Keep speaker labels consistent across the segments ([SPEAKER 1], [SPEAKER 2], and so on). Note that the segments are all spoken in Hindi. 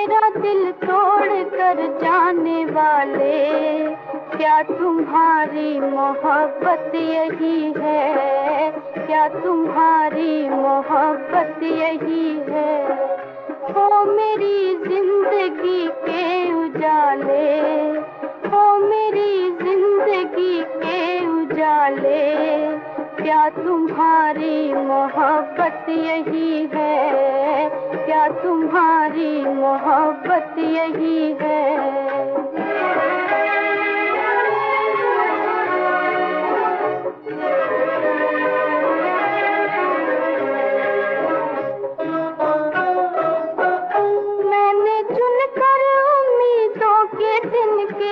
[SPEAKER 1] मेरा दिल तोड़ कर जाने वाले, क्या तुम्हारी मोहब्बत यही है? क्या तुम्हारी मोहब्बत यही है? हो मेरी जिंदगी के उजाले, हो मेरी जिंदगी के उजाले, क्या तुम्हारी मोहब्बत यही है? क्या तुम्हारी मोहब्बत यही है? मैंने चुनकर उम्मीदों के तिनके,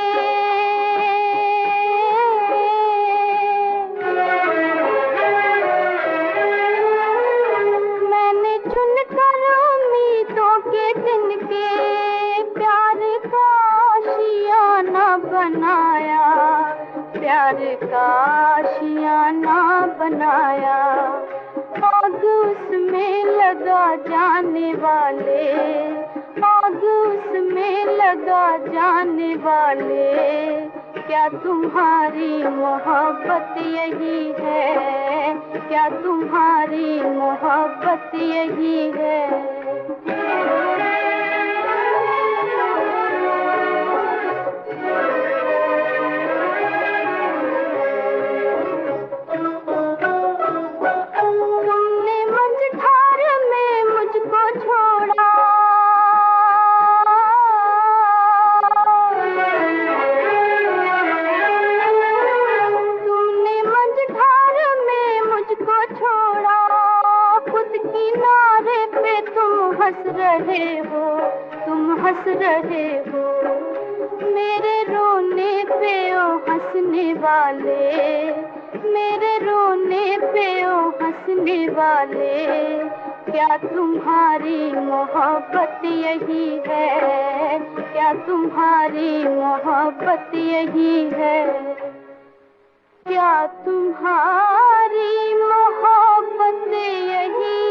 [SPEAKER 1] मैंने चुनकर उम्मीदों के तिनके, प्यार का आशियाना बनाया, प्यार का आशियाना बनाया। आग उसमें लगा जाने वाले, आग उसमें लगा जाने वाले, क्या तुम्हारी मोहब्बत यही है? क्या तुम्हारी मोहब्बत यही है? तुमने मझधार में मुझको छोड़ा, तुमने मझधार में मुझको छोड़ा, खुद किनारे पे तुम हंस रहे हो, तुम हंस रहे हो। मेरे रोने पे ओ हंसने वाले, मेरे रोने पे ओ हंसने वाले, क्या तुम्हारी मोहब्बत यही है? क्या तुम्हारी मोहब्बत यही है? क्या तुम्हारी मोहब्बत यही